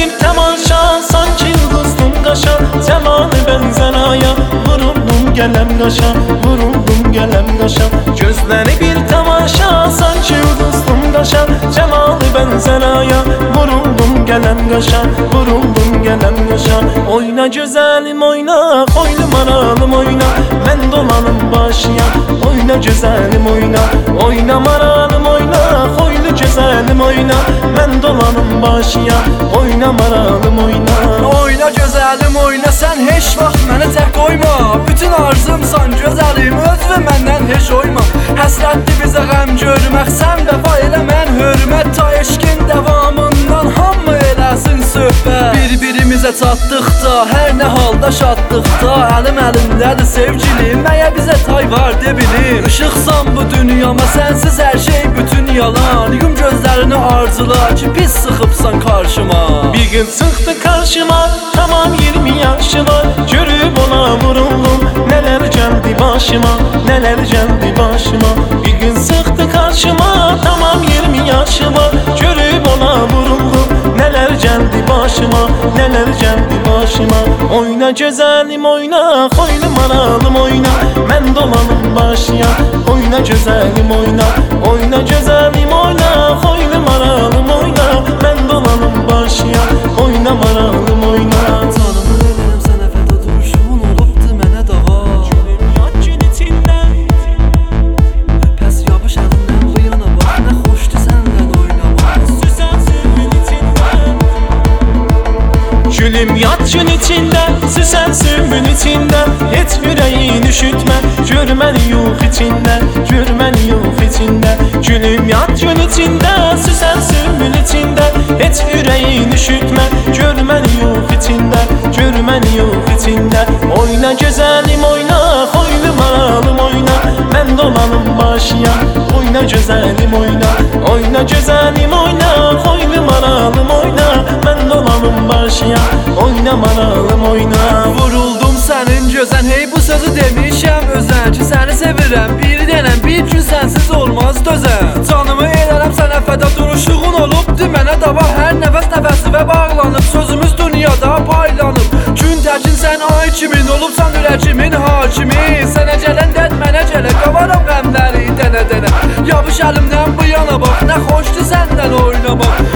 bir temaşa, sanki yıldızdım qaşa, cəmanı bənzər aya, vuruldum gələm qaşa, vuruldum gələm qaşa. Gözləri bir tamaşa, sanki yıldızdım qaşa, cəmanı bənzər aya, vuruldum gələm qaşa, vuruldum gələm qaşa. Oyna gözəlim oyna, xoylu maralım oyna, mən dolanım başıya. Oyna gözəlim oyna, oyna maralım oyna, xoylu gözəlim oyna, mən dolanım başıya. Oyna maralım oyna. Oyna gözəlim oyna, sən heç vaxt məni tək qoyma. Bütün arzumsan gözəlim, özünü məndən heç oyma. Həsrətli bizə qəm görmək, sən vəfa elə mən hörmət. Ta eşqin davamından hamı eləsin söhbət. Bir-birimizə çatdıqda, hər nə halda şaddıqda, əlim əlimdədir sevgilim, məyə bizə tay var de bilim. Işıqsan bu dünyama, sənsiz hər şey bütün yalan. Yum gözlərini arzula ki pis sıxıbsan karşıma. Bir gün çıxdı karşıma, tamam 20 yaşı var, görüb ona vuruldum, nələr gəldi başıma, nələr gəldi başıma. Bir gün çıxdı karşıma, tamam 20 yaşı var, görüb ona vuruldum, nələr gəldi başıma, nələr gəldi başıma. Oyna gözəlim oyna, xoylu maralım oyna, mən dolanım başıya. Oyna gözəlim oyna, oyna gözəlim oyna, xoylu maralım oyna, mən dolanım başıya. Oyna maralım oyna. Canımı verirəm sənə fəda, duruşun olubdu mənə dava. Gülüm yat gün içində, Pəs yapış əlindən bu yana bax, nə xoşdu səndən oynamaq. süsən sümün içində. Gülüm yat gün içində, süsən sümün içində. Heç ürəyin üşütmə, gör məni yox içində, gör məni yox içində. Gülüm yat gün içində, süsən sümün içində. Heç ürəyin üşütmə, gör məni yox içində, gör məni yox içində. Oyna gözəlim oyna, xoylu maralım oyna, mən dolanım başıya. Oyna gözəlim oyna, oyna gözəlim oyna, xoylu maralım oyna, mən dolanım başıya. Oyna maralım oyna. Vuruldum sənin gözən, hey bu sözü demişəm özən ki səni sevirəm, bir denəm, bir gün sənsiz olmaz dözən. Canımı elərəm sənə fəda, duruşuğun olubdu mənə dava. Hər nəfəs nəfəsivə bağlanıb, sözümüz dünyada paylanıb. Gün təkin sən ay kimin, olubsan ürəkimin hakimi. Sənə gələn dərd mənə gələ, qavaram qəmləri dənə-dənə. Yapış əlimdən bu yana bax, nə xoşdu səndən oynamaq.